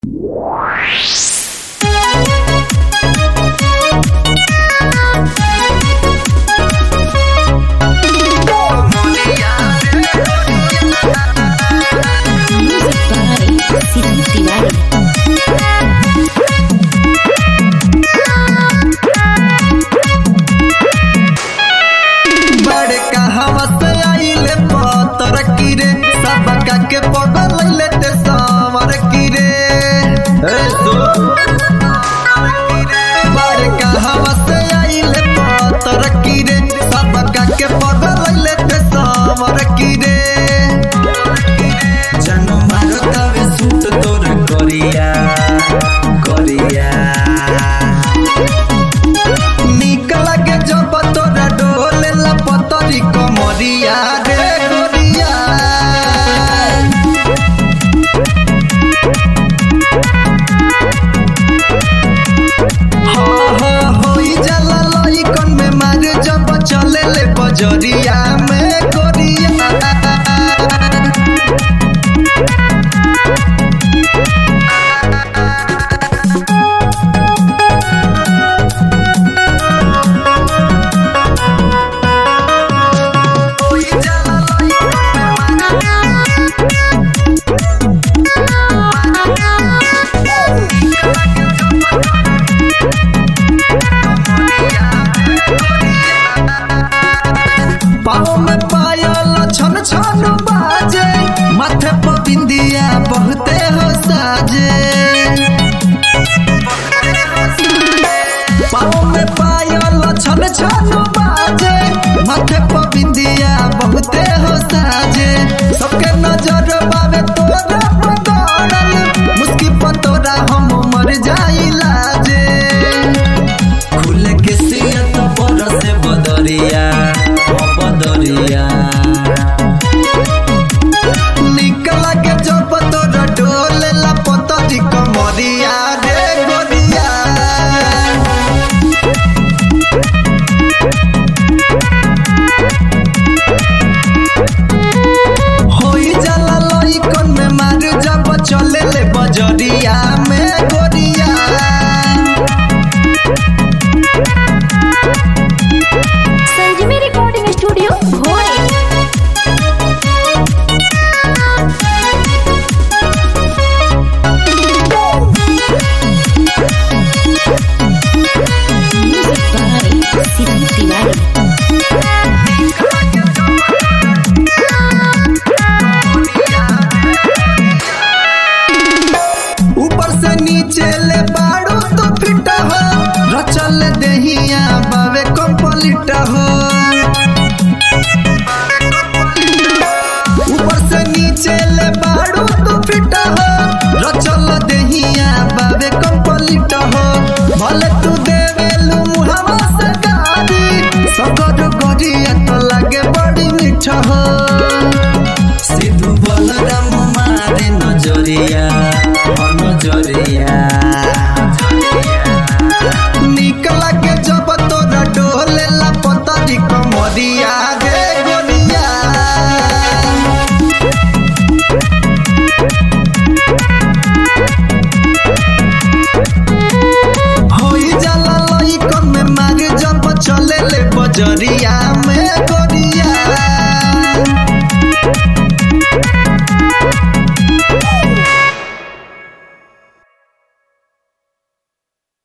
बजरिया में गोरिया पाँव में पायल छन छन बाजे, माथे पर बिंदिया बहुते हो साजे। पाँव में पायल छन छन बाजे, माथे पर बिंदिया बहुते हो साजे। सबके नजर बावे तोरा पकड़ल, मुस्की पर तोरा हम मर जाइला जे। खुले के सियत बरसे बदरिया बदरिया निकल के जब तोरा डोले ला पतरी कमरिया रे गोरिया। होई जाला लइकन में मार जब चले ले बजरिया में गोरिया। Sanjeevi recording studio Bhore. Music by Sidhu Tiwari. ऊपर से नीचे ले बाड़ू